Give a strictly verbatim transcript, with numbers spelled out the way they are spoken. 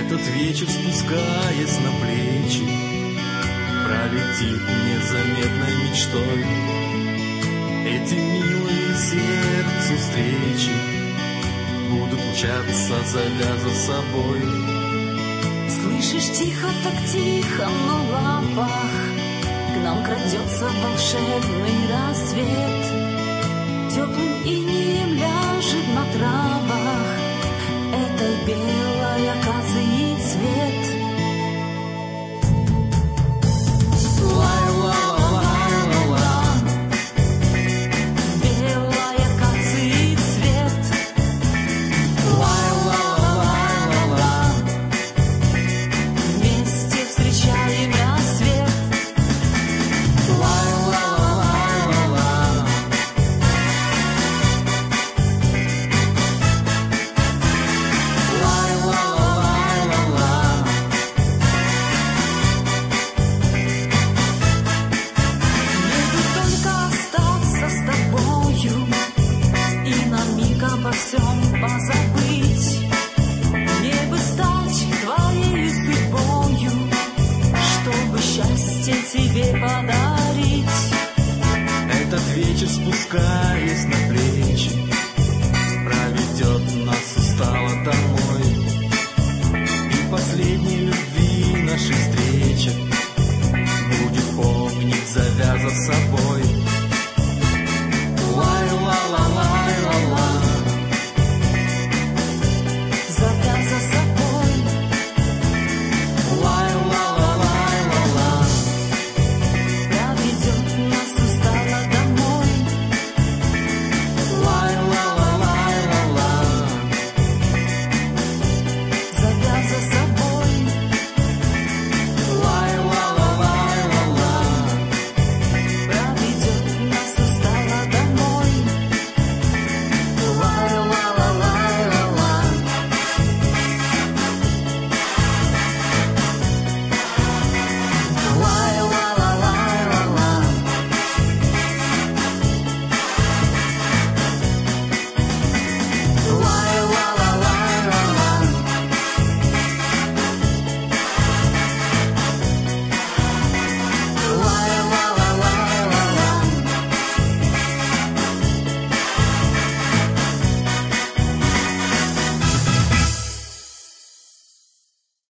Этот вечер, спускаясь на плечи, пролетит незаметной мечтой. Эти милые сердцу встречи будут мчаться, зовя за собой. Слышишь, тихо, так тихо на лапах к нам крадется волшебный рассвет. Теплым инеем ляжет на травах это белый акации цвет. Тебе подарить этот вечер, спускаясь на